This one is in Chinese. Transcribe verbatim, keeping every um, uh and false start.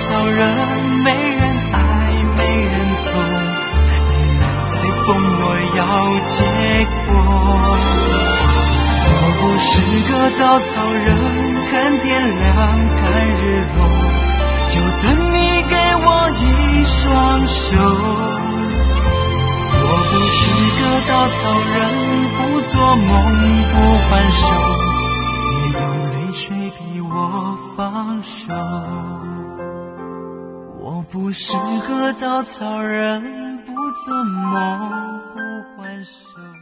草人，没人爱，没人懂，再难再疯，我要结果。我不是个稻草人，看天亮，看日落，就等你给我一双手。我不是个稻草人，不做梦，不还手，别用泪水逼我放手。我不是个稻草人，不做梦，不还手。